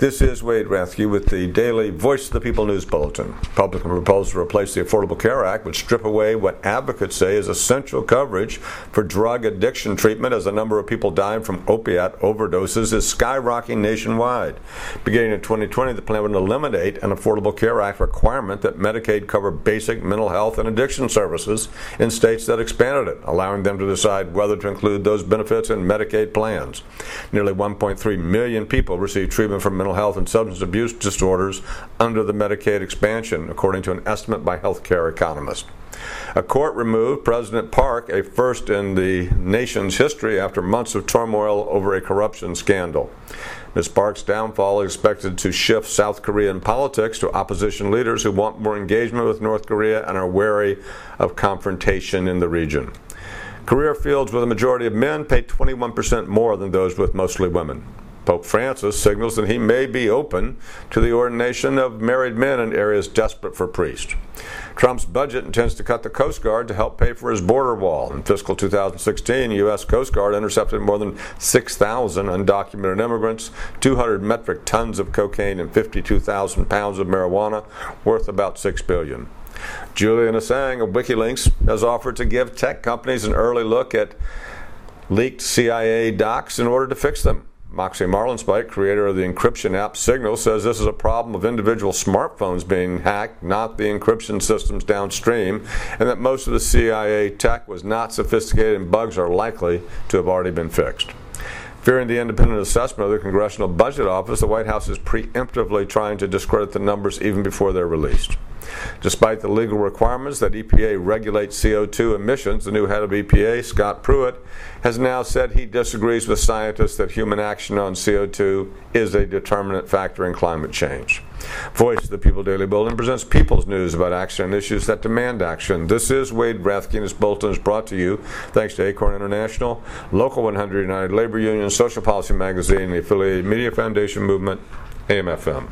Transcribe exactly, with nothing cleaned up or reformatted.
This is Wade Rathke with the daily Voice of the People News Bulletin. Republican proposal to replace the Affordable Care Act would strip away what advocates say is essential coverage for drug addiction treatment, as the number of people dying from opiate overdoses is skyrocketing nationwide. Beginning in twenty twenty, the plan would eliminate an Affordable Care Act requirement that Medicaid cover basic mental health and addiction services in states that expanded it, allowing them to decide whether to include those benefits in Medicaid plans. Nearly one point three million people receive treatment for mental health and substance abuse disorders under the Medicaid expansion, according to an estimate by healthcare economists. A court removed President Park, a first in the nation's history, after months of turmoil over a corruption scandal. Miz Park's downfall is expected to shift South Korean politics to opposition leaders who want more engagement with North Korea and are wary of confrontation in the region. Career fields with a majority of men pay twenty-one percent more than those with mostly women. Pope Francis signals that he may be open to the ordination of married men in areas desperate for priests. Trump's budget intends to cut the Coast Guard to help pay for his border wall. In fiscal two thousand sixteen, the U S Coast Guard intercepted more than six thousand undocumented immigrants, two hundred metric tons of cocaine, and fifty-two thousand pounds of marijuana, worth about six billion dollars. Julian Assange of WikiLeaks has offered to give tech companies an early look at leaked C I A docs in order to fix them. Moxie Marlinspike, creator of the encryption app Signal, says this is a problem of individual smartphones being hacked, not the encryption systems downstream, and that most of the C I A tech was not sophisticated and bugs are likely to have already been fixed. Fearing the independent assessment of the Congressional Budget Office, the White House is preemptively trying to discredit the numbers even before they're released. Despite the legal requirements that E P A regulate C O two emissions, the new head of E P A, Scott Pruitt, has now said he disagrees with scientists that human action on C O two is a determinant factor in climate change. Voice of the People Daily Bulletin presents people's news about action and issues that demand action. This is Wade Rathke, and this bulletin is brought to you thanks to Acorn International, Local one hundred United Labor Union, Social Policy Magazine, the affiliated Media Foundation Movement, A M F M.